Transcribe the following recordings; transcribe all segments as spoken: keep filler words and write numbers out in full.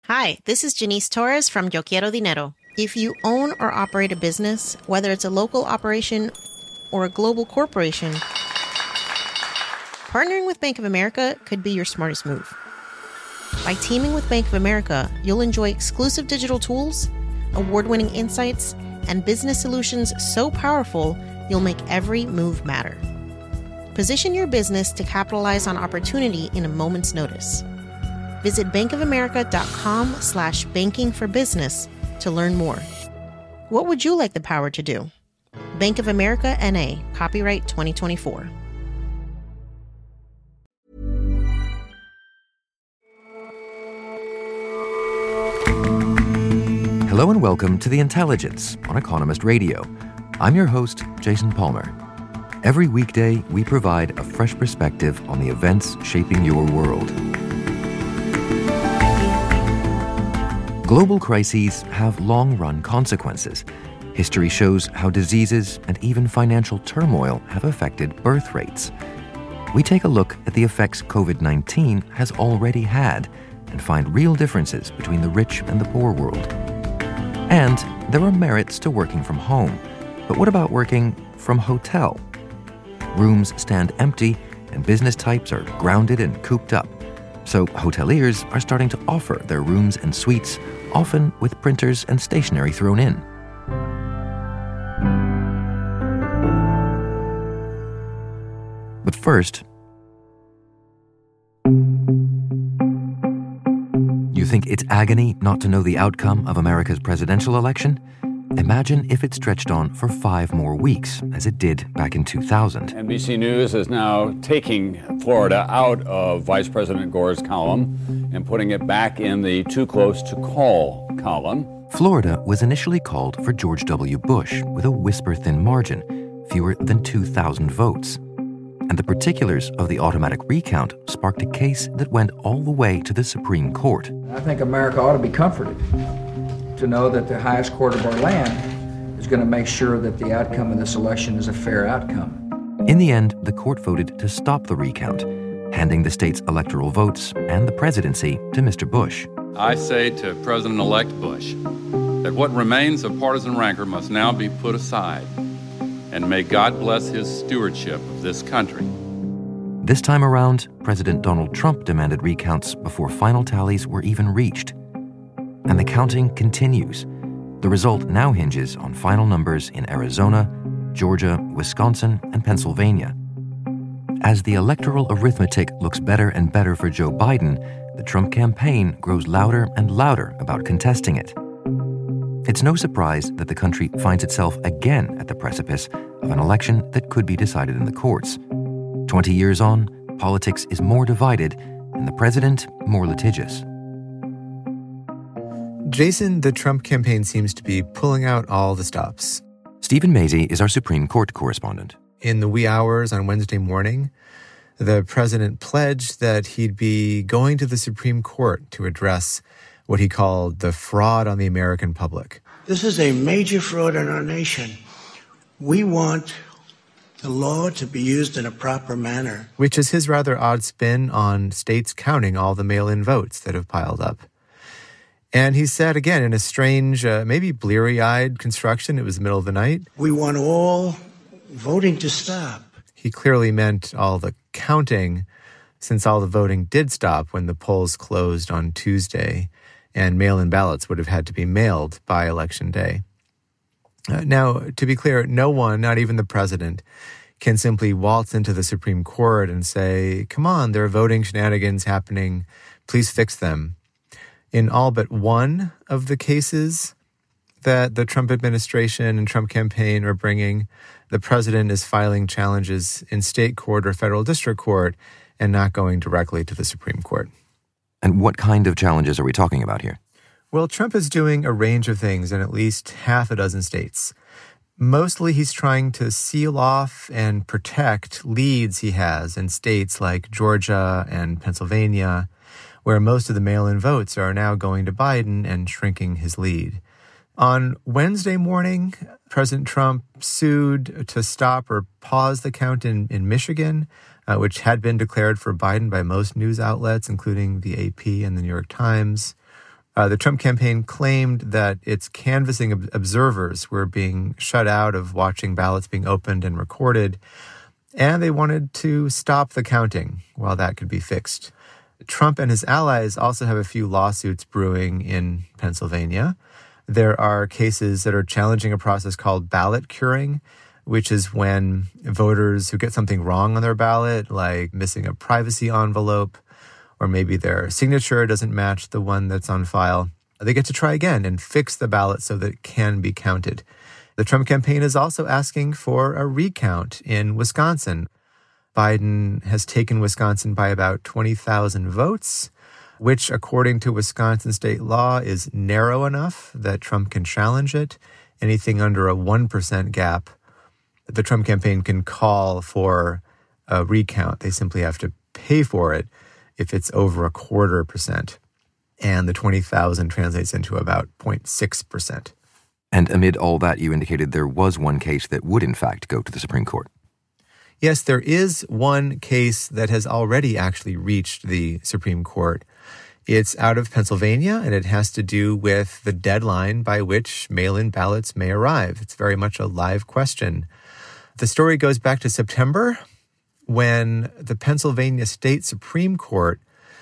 Hi, this is Janice Torres from Yo Quiero Dinero. If you own or operate a business, whether it's a local operation or a global corporation, partnering with Bank of America could be your smartest move. By teaming with Bank of America, you'll enjoy exclusive digital tools, award-winning insights, and business solutions so powerful, you'll make every move matter. Position your business to capitalize on opportunity in a moment's notice. Visit bankofamerica.com slash banking for business to learn more. What would you like the power to do? Bank of America N A, copyright twenty twenty-four. Hello and welcome to The Intelligence on Economist Radio. I'm your host, Jason Palmer. Every weekday, we provide a fresh perspective on the events shaping your world. Global crises have long-run consequences. History shows how diseases and even financial turmoil have affected birth rates. We take a look at the effects covid nineteen has already had and find real differences between the rich and the poor world. And there are merits to working from home. But what about working from hotel? Rooms stand empty and business types are grounded and cooped up. So hoteliers are starting to offer their rooms and suites, often with printers and stationery thrown in. But first, you think it's agony not to know the outcome of America's presidential election? Imagine if it stretched on for five more weeks, as it did back in two thousand. N B C News is now taking Florida out of Vice President Gore's column and putting it back in the too close to call column. Florida was initially called for George W. Bush with a whisper-thin margin, fewer than two thousand votes. And the particulars of the automatic recount sparked a case that went all the way to the Supreme Court. I think America ought to be comforted to know that the highest court of our land is going to make sure that the outcome of this election is a fair outcome. In the end, the court voted to stop the recount, handing the state's electoral votes and the presidency to Mister Bush. I say to President-elect Bush that what remains of partisan rancor must now be put aside, and may God bless his stewardship of this country. This time around, President Donald Trump demanded recounts before final tallies were even reached. And the counting continues. The result now hinges on final numbers in Arizona, Georgia, Wisconsin, and Pennsylvania. As the electoral arithmetic looks better and better for Joe Biden, the Trump campaign grows louder and louder about contesting it. It's no surprise that the country finds itself again at the precipice of an election that could be decided in the courts. Twenty years on, politics is more divided and the president more litigious. Jason, the Trump campaign seems to be pulling out all the stops. Stephen Mazie is our Supreme Court correspondent. In the wee hours on Wednesday morning, the president pledged that he'd be going to the Supreme Court to address what he called the fraud on the American public. This is a major fraud in our nation. We want the law to be used in a proper manner. Which is his rather odd spin on states counting all the mail-in votes that have piled up. And he said, again, in a strange, uh, maybe bleary-eyed construction, it was the middle of the night. We want all voting to stop. He clearly meant all the counting, since all the voting did stop when the polls closed on Tuesday, and mail-in ballots would have had to be mailed by Election Day. Uh, now, to be clear, no one, not even the president, can simply waltz into the Supreme Court and say, come on, there are voting shenanigans happening, please fix them. In all but one of the cases that the Trump administration and Trump campaign are bringing, the president is filing challenges in state court or federal district court and not going directly to the Supreme Court. And what kind of challenges are we talking about here? Well, Trump is doing a range of things in at least half a dozen states. Mostly he's trying to seal off and protect leads he has in states like Georgia and Pennsylvania, where most of the mail-in votes are now going to Biden and shrinking his lead. On Wednesday morning, President Trump sued to stop or pause the count in, in Michigan, uh, which had been declared for Biden by most news outlets, including the A P and the New York Times. Uh, the Trump campaign claimed that its canvassing ob- observers were being shut out of watching ballots being opened and recorded, and they wanted to stop the counting while that could be fixed. Trump and his allies also have a few lawsuits brewing in Pennsylvania. There are cases that are challenging a process called ballot curing, which is when voters who get something wrong on their ballot, like missing a privacy envelope, or maybe their signature doesn't match the one that's on file, they get to try again and fix the ballot so that it can be counted. The Trump campaign is also asking for a recount in Wisconsin. Biden has taken Wisconsin by about twenty thousand votes, which, according to Wisconsin state law, is narrow enough that Trump can challenge it. Anything under a one percent gap, the Trump campaign can call for a recount. They simply have to pay for it if it's over a quarter percent. And the twenty thousand translates into about zero point six percent. And amid all that, you indicated there was one case that would, in fact, go to the Supreme Court. Yes, there is one case that has already actually reached the Supreme Court. It's out of Pennsylvania, and it has to do with the deadline by which mail-in ballots may arrive. It's very much a live question. The story goes back to September, when the Pennsylvania State Supreme Court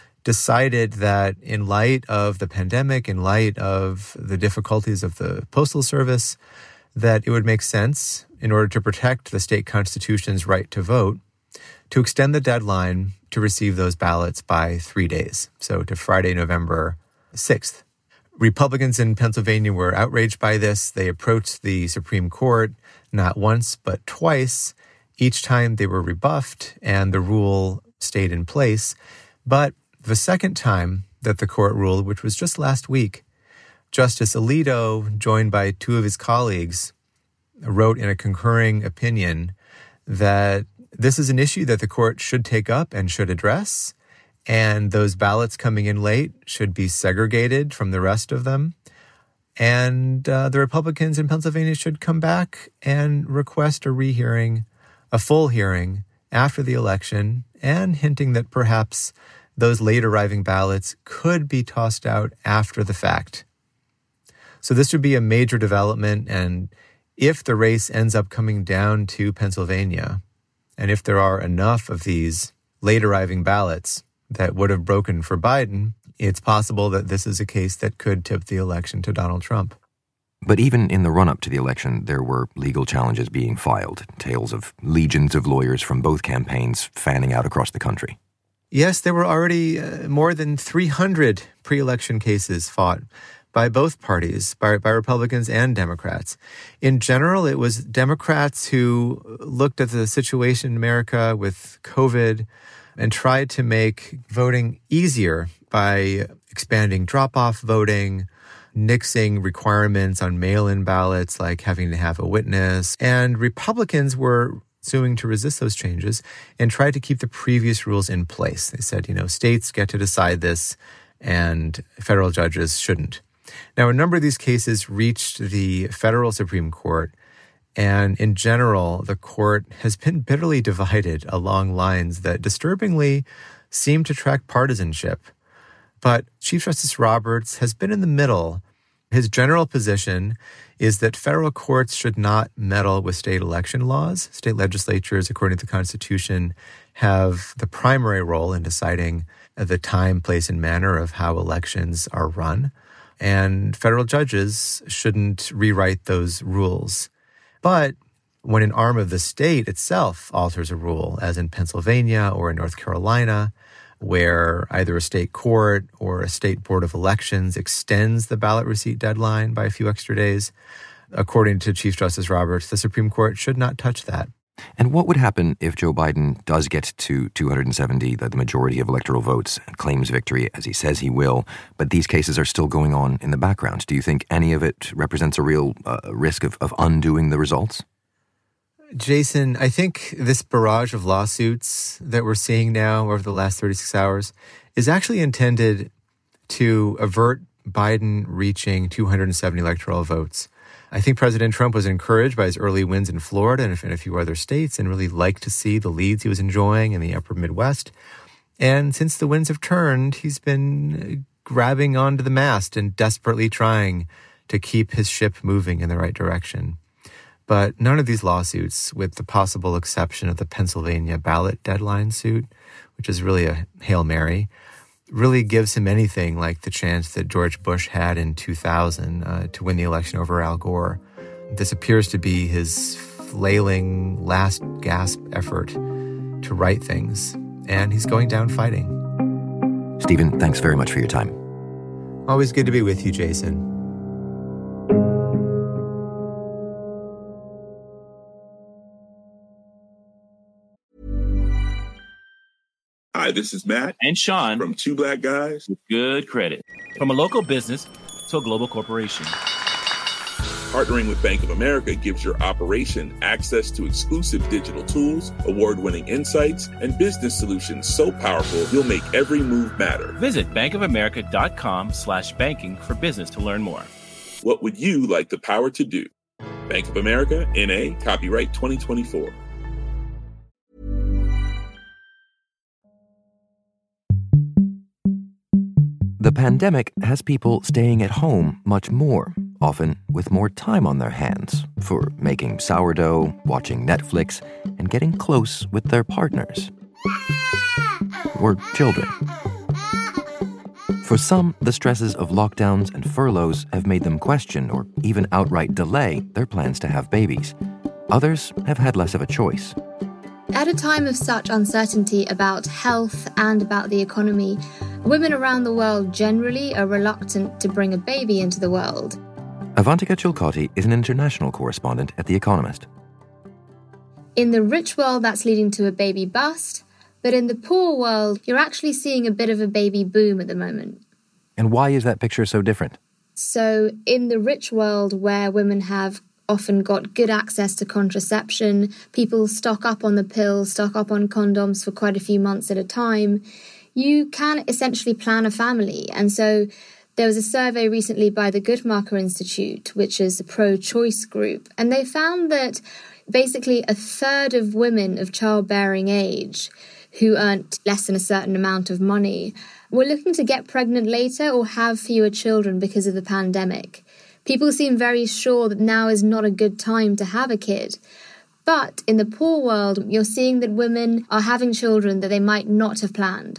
decided that in light of the pandemic, in light of the difficulties of the Postal Service, that it would make sense, in order to protect the state constitution's right to vote, to extend the deadline to receive those ballots by three days, so to Friday, November sixth. Republicans in Pennsylvania were outraged by this. They approached the Supreme Court not once, but twice. Each time they were rebuffed, and the rule stayed in place. But the second time that the court ruled, which was just last week, Justice Alito, joined by two of his colleagues, wrote in a concurring opinion that this is an issue that the court should take up and should address, and those ballots coming in late should be segregated from the rest of them. And uh, the Republicans in Pennsylvania should come back and request a rehearing, a full hearing after the election, and hinting that perhaps those late arriving ballots could be tossed out after the fact. So this would be a major development, and if the race ends up coming down to Pennsylvania, and if there are enough of these late arriving ballots that would have broken for Biden, it's possible that this is a case that could tip the election to Donald Trump. But even in the run-up to the election, there were legal challenges being filed, tales of legions of lawyers from both campaigns fanning out across the country. Yes, there were already uh, more than three hundred pre-election cases fought by both parties, by, by Republicans and Democrats. In general, it was Democrats who looked at the situation in America with COVID and tried to make voting easier by expanding drop-off voting, nixing requirements on mail-in ballots like having to have a witness. And Republicans were suing to resist those changes and tried to keep the previous rules in place. They said, you know, states get to decide this and federal judges shouldn't. Now, a number of these cases reached the federal Supreme Court, and in general, the court has been bitterly divided along lines that disturbingly seem to track partisanship. But Chief Justice Roberts has been in the middle. His general position is that federal courts should not meddle with state election laws. State legislatures, according to the Constitution, have the primary role in deciding the time, place, and manner of how elections are run. And federal judges shouldn't rewrite those rules. But when an arm of the state itself alters a rule, as in Pennsylvania or in North Carolina, where either a state court or a state board of elections extends the ballot receipt deadline by a few extra days, according to Chief Justice Roberts, the Supreme Court should not touch that. And what would happen if Joe Biden does get to two hundred seventy, the majority of electoral votes, and claims victory, as he says he will, but these cases are still going on in the background? Do you think any of it represents a real uh, risk of, of undoing the results? Jason, I think this barrage of lawsuits that we're seeing now over the last thirty-six hours is actually intended to avert Biden reaching two hundred seventy electoral votes. I think President Trump was encouraged by his early wins in Florida and in a few other states and really liked to see the leads he was enjoying in the upper Midwest. And since the winds have turned, he's been grabbing onto the mast and desperately trying to keep his ship moving in the right direction. But none of these lawsuits, with the possible exception of the Pennsylvania ballot deadline suit, which is really a Hail Mary, really gives him anything like the chance that George Bush had in two thousand uh, to win the election over Al Gore. This appears to be his flailing last gasp effort to right things, and he's going down fighting. Stephen, thanks very much for your time. Always good to be with you, Jason. Hi, this is Matt and Sean from Two Black Guys with Good Credit. From a local business to a global corporation, partnering with Bank of America gives your operation access to exclusive digital tools, award-winning insights, and business solutions so powerful you'll make every move matter. Visit bankofamerica.com slash banking for business to learn more. What would you like the power to do? Bank of America, N A, copyright twenty twenty-four. The pandemic has people staying at home much more, often with more time on their hands for making sourdough, watching Netflix, and getting close with their partners. Or children. For some, the stresses of lockdowns and furloughs have made them question or even outright delay their plans to have babies. Others have had less of a choice. At a time of such uncertainty about health and about the economy, women around the world generally are reluctant to bring a baby into the world. Avantika Chilcote is an international correspondent at The Economist. In the rich world, that's leading to a baby bust, but in the poor world, you're actually seeing a bit of a baby boom at the moment. And why is that picture so different? So in the rich world, where women have often got good access to contraception, people stock up on the pill, stock up on condoms for quite a few months at a time, you can essentially plan a family. And so there was a survey recently by the Guttmacher Institute, which is a pro-choice group, and they found that basically a third of women of childbearing age who earned less than a certain amount of money were looking to get pregnant later or have fewer children because of the pandemic. People seem very sure that now is not a good time to have a kid. But in the poor world, you're seeing that women are having children that they might not have planned.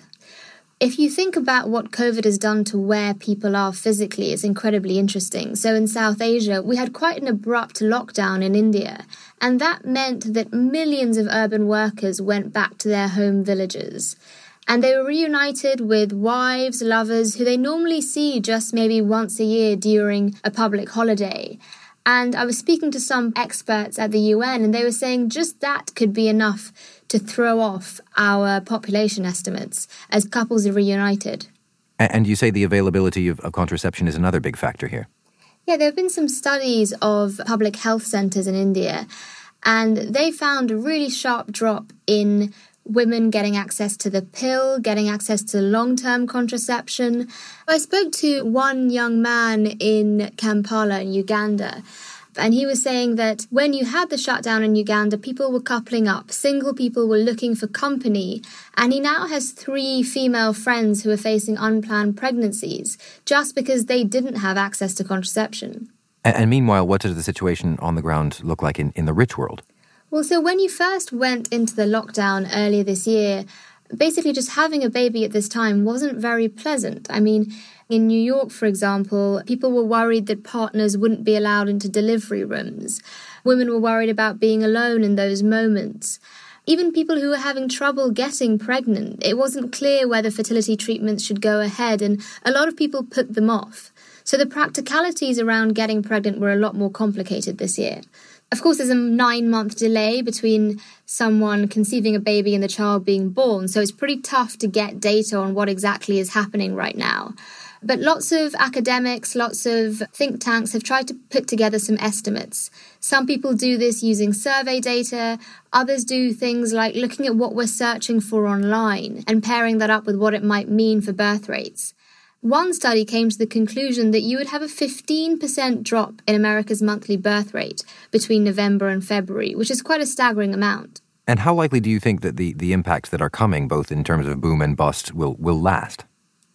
If you think about what COVID has done to where people are physically, it's incredibly interesting. So in South Asia, we had quite an abrupt lockdown in India, and that meant that millions of urban workers went back to their home villages. And they were reunited with wives, lovers, who they normally see just maybe once a year during a public holiday. And I was speaking to some experts at the U N, and they were saying just that could be enough to throw off our population estimates as couples are reunited. And you say the availability of, of contraception is another big factor here. Yeah, there have been some studies of public health centres in India, and they found a really sharp drop in women getting access to the pill, getting access to long-term contraception. I spoke to one young man in Kampala in Uganda, and he was saying that when you had the shutdown in Uganda, people were coupling up. Single people were looking for company. And he now has three female friends who are facing unplanned pregnancies just because they didn't have access to contraception. And, and meanwhile, what does the situation on the ground look like in, in the rich world? Well, so when you first went into the lockdown earlier this year, basically just having a baby at this time wasn't very pleasant. I mean, in New York, for example, people were worried that partners wouldn't be allowed into delivery rooms. Women were worried about being alone in those moments. Even people who were having trouble getting pregnant, it wasn't clear whether fertility treatments should go ahead, and a lot of people put them off. So the practicalities around getting pregnant were a lot more complicated this year. Of course, there's a nine-month delay between someone conceiving a baby and the child being born, so it's pretty tough to get data on what exactly is happening right now. But lots of academics, lots of think tanks have tried to put together some estimates. Some people do this using survey data, others do things like looking at what we're searching for online and pairing that up with what it might mean for birth rates. One study came to the conclusion that you would have a fifteen percent drop in America's monthly birth rate between November and February, which is quite a staggering amount. And how likely do you think that the, the impacts that are coming, both in terms of boom and bust, will, will last?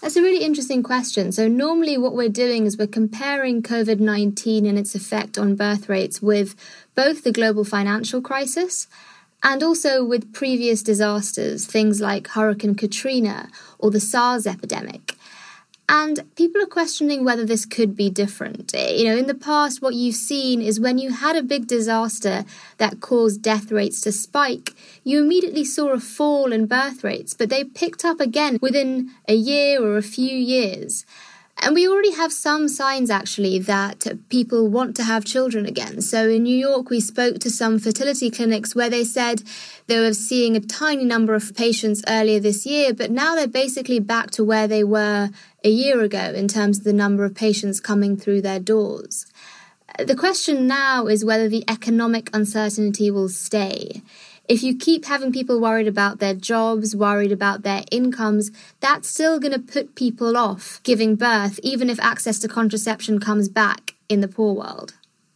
That's a really interesting question. So normally what we're doing is we're comparing COVID nineteen and its effect on birth rates with both the global financial crisis and also with previous disasters, things like Hurricane Katrina or the SARS epidemic. And people are questioning whether this could be different. You know, in the past, what you've seen is when you had a big disaster that caused death rates to spike, you immediately saw a fall in birth rates, but they picked up again within a year or a few years. And we already have some signs, actually, that people want to have children again. So in New York, we spoke to some fertility clinics where they said they were seeing a tiny number of patients earlier this year, but now they're basically back to where they were a year ago in terms of the number of patients coming through their doors. The question now is whether the economic uncertainty will stay. If you keep having people worried about their jobs, worried about their incomes, that's still going to put people off giving birth, even if access to contraception comes back in the poor world.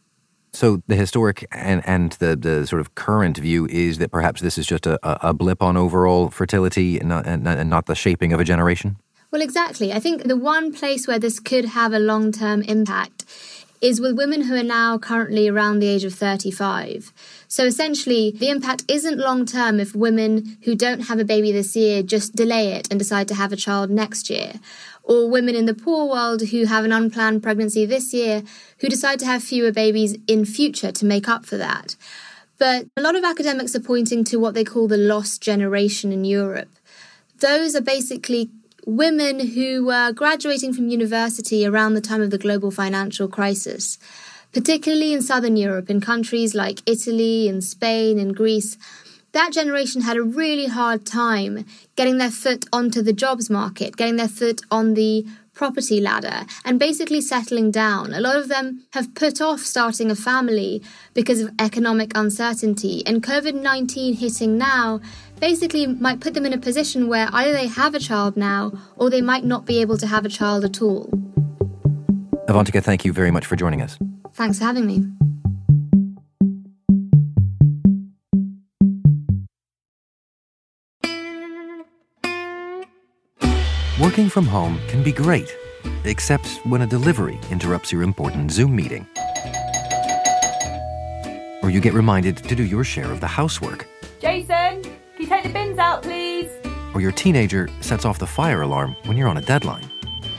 So the historic and, and the, the sort of current view is that perhaps this is just a, a blip on overall fertility and not, and, and not the shaping of a generation? Well, exactly. I think the one place where this could have a long-term impact is with women who are now currently around the age of thirty-five. So essentially, the impact isn't long-term if women who don't have a baby this year just delay it and decide to have a child next year, or women in the poor world who have an unplanned pregnancy this year who decide to have fewer babies in future to make up for that. But a lot of academics are pointing to what they call the lost generation in Europe. Those are basically women who were graduating from university around the time of the global financial crisis, particularly in Southern Europe, in countries like Italy and Spain and Greece. That generation had a really hard time getting their foot onto the jobs market, getting their foot on the property ladder, and basically settling down. A lot of them have put off starting a family because of economic uncertainty, and COVID nineteen hitting now basically might put them in a position where either they have a child now or they might not be able to have a child at all. Avantika, thank you very much for joining us. Thanks for having me. Working from home can be great, except when a delivery interrupts your important Zoom meeting. Or you get reminded to do your share of the housework. Jason, can you take the bins out, please? Or your teenager sets off the fire alarm when you're on a deadline.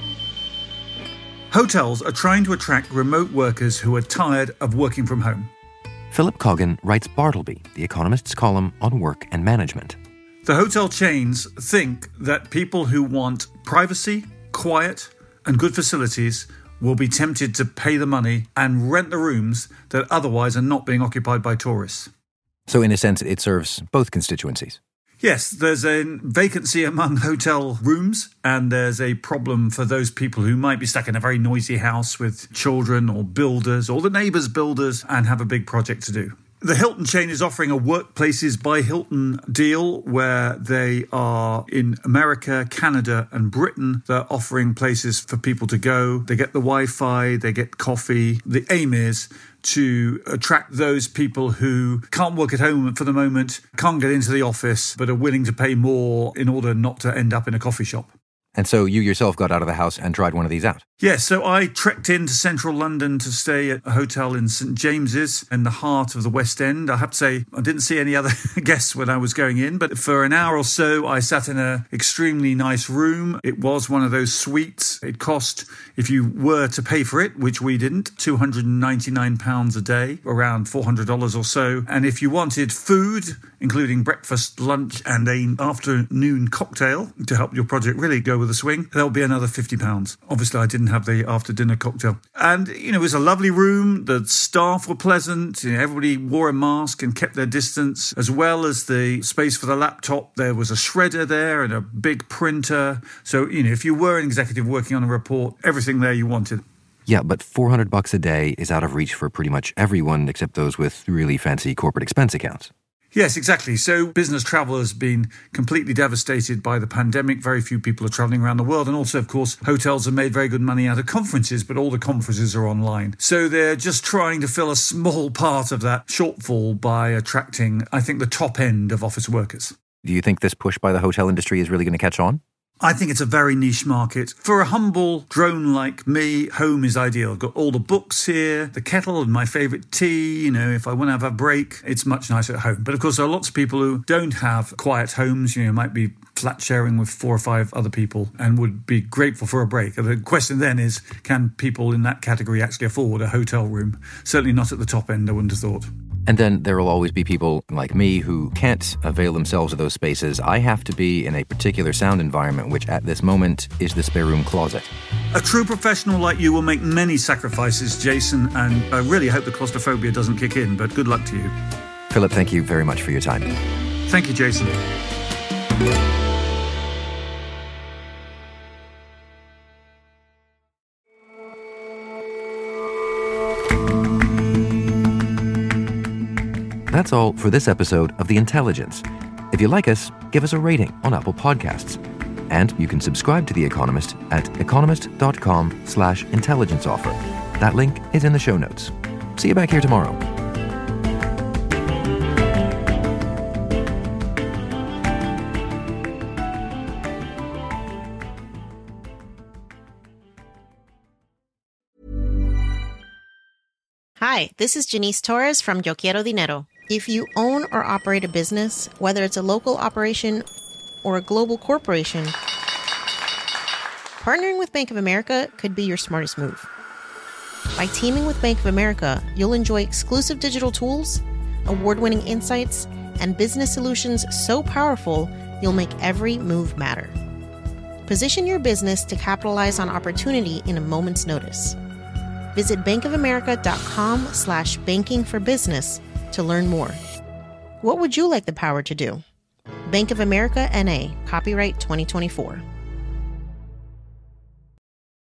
Hotels are trying to attract remote workers who are tired of working from home. Philip Coggan writes Bartleby, The Economist's column on work and management. The hotel chains think that people who want privacy, quiet, and good facilities will be tempted to pay the money and rent the rooms that otherwise are not being occupied by tourists. So in a sense, it serves both constituencies. Yes, there's a vacancy among hotel rooms, and there's a problem for those people who might be stuck in a very noisy house with children or builders or the neighbours' builders and have a big project to do. The Hilton chain is offering a Workplaces by Hilton deal where they are in America, Canada and Britain. They're offering places for people to go. They get the Wi-Fi, they get coffee. The aim is to attract those people who can't work at home for the moment, can't get into the office, but are willing to pay more in order not to end up in a coffee shop. And so you yourself got out of the house and tried one of these out? Yes, so I trekked into central London to stay at a hotel in St James's in the heart of the West End. I have to say, I didn't see any other guests when I was going in, but for an hour or so, I sat in an extremely nice room. It was one of those suites. It cost, if you were to pay for it, which we didn't, two hundred ninety-nine pounds a day, around four hundred dollars or so. And if you wanted food, including breakfast, lunch, and an afternoon cocktail to help your project really go with the swing, there'll be another fifty pounds. Obviously, I didn't have the after-dinner cocktail. And, you know, it was a lovely room. The staff were pleasant. You know, everybody wore a mask and kept their distance, as well as the space for the laptop. There was a shredder there and a big printer. So, you know, if you were an executive working on a report, everything there you wanted. Yeah, but four hundred bucks a day is out of reach for pretty much everyone except those with really fancy corporate expense accounts. Yes, exactly. So business travel has been completely devastated by the pandemic. Very few people are traveling around the world. And also, of course, hotels have made very good money out of conferences, but all the conferences are online. So they're just trying to fill a small part of that shortfall by attracting, I think, the top end of office workers. Do you think this push by the hotel industry is really going to catch on? I think it's a very niche market. For a humble drone like me, home is ideal. I've got all the books here, the kettle and my favourite tea. You know, if I want to have a break, it's much nicer at home. But of course, there are lots of people who don't have quiet homes. You know, might be flat sharing with four or five other people and would be grateful for a break. The question then is, can people in that category actually afford a hotel room? Certainly not at the top end, I wouldn't have thought. And then there will always be people like me who can't avail themselves of those spaces. I have to be in a particular sound environment, which at this moment is the spare room closet. A true professional like you will make many sacrifices, Jason, and I really hope the claustrophobia doesn't kick in, but good luck to you. Philip, thank you very much for your time. Thank you, Jason. That's all for this episode of The Intelligence. If you like us, give us a rating on Apple Podcasts. And you can subscribe to The Economist at economist.com slash intelligence offer. That link is in the show notes. See you back here tomorrow. Hi, this is Janice Torres from Yo Quiero Dinero. If you own or operate a business, whether it's a local operation or a global corporation, partnering with Bank of America could be your smartest move. By teaming with Bank of America, you'll enjoy exclusive digital tools, award-winning insights, and business solutions so powerful you'll make every move matter. Position your business to capitalize on opportunity in a moment's notice. Visit bankofamerica.com slash banking for business to learn more. What would you like the power to do? Bank of America N A, copyright twenty twenty-four.